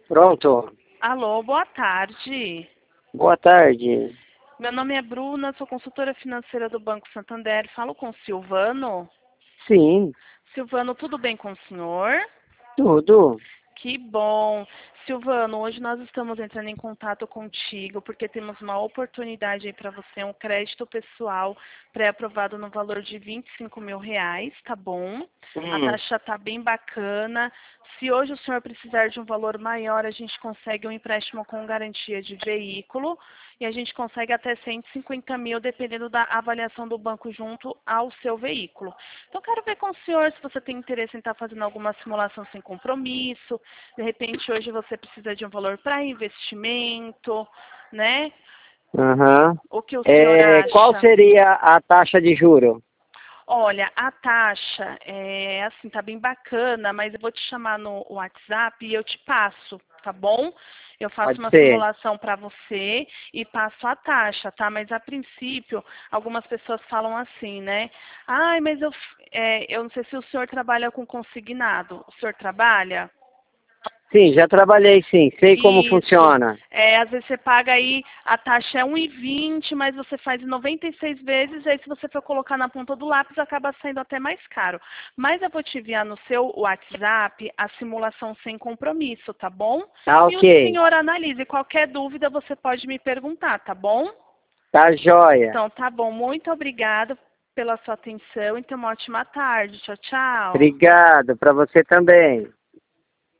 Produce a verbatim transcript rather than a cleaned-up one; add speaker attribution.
Speaker 1: Pronto.
Speaker 2: Alô, boa tarde.
Speaker 1: Boa tarde.
Speaker 2: Meu nome é Bruna, sou consultora financeira do Banco Santander. Falo com o Silvano.
Speaker 1: Sim,
Speaker 2: Silvano, tudo bem com o senhor?
Speaker 1: tudo.
Speaker 2: Que bom. Silvano, hoje nós estamos entrando em contato contigo porque temos uma oportunidade aí para você, um crédito pessoal pré-aprovado no valor de vinte e cinco mil reais, tá bom? A
Speaker 1: Hum.
Speaker 2: taxa tá bem bacana. Se hoje o senhor precisar de um valor maior, a gente consegue um empréstimo com garantia de veículo e a gente consegue até cento e cinquenta mil, dependendo da avaliação do banco junto ao seu veículo. Então, quero ver com o senhor se você tem interesse em estar fazendo alguma simulação sem compromisso. De repente, hoje você precisa de um valor para investimento, né?
Speaker 1: Aham.
Speaker 2: O que o senhor
Speaker 1: É, qual
Speaker 2: acha?
Speaker 1: seria a taxa de juro?
Speaker 2: Olha, a taxa é assim, tá bem bacana, mas eu vou te chamar no WhatsApp e eu te passo, tá bom? Eu faço
Speaker 1: Pode
Speaker 2: uma
Speaker 1: ser.
Speaker 2: simulação para você e passo a taxa, tá? Mas a princípio, algumas pessoas falam assim, né? Ai, mas eu, é, eu não sei se o senhor trabalha com consignado. O senhor trabalha?
Speaker 1: Sim, já trabalhei sim. Sei como
Speaker 2: Isso.
Speaker 1: funciona.
Speaker 2: É, às vezes você paga aí, a taxa é um e vinte, mas você faz em noventa e seis vezes, aí se você for colocar na ponta do lápis, acaba saindo até mais caro. Mas eu vou te enviar no seu WhatsApp a simulação sem compromisso, tá bom?
Speaker 1: Tá
Speaker 2: E o
Speaker 1: ok.
Speaker 2: senhor analise. Qualquer dúvida você pode me perguntar, tá bom?
Speaker 1: Tá joia.
Speaker 2: Então, tá bom. Muito obrigada pela sua atenção e tenha uma ótima tarde. Tchau, tchau.
Speaker 1: Obrigado. Para você também.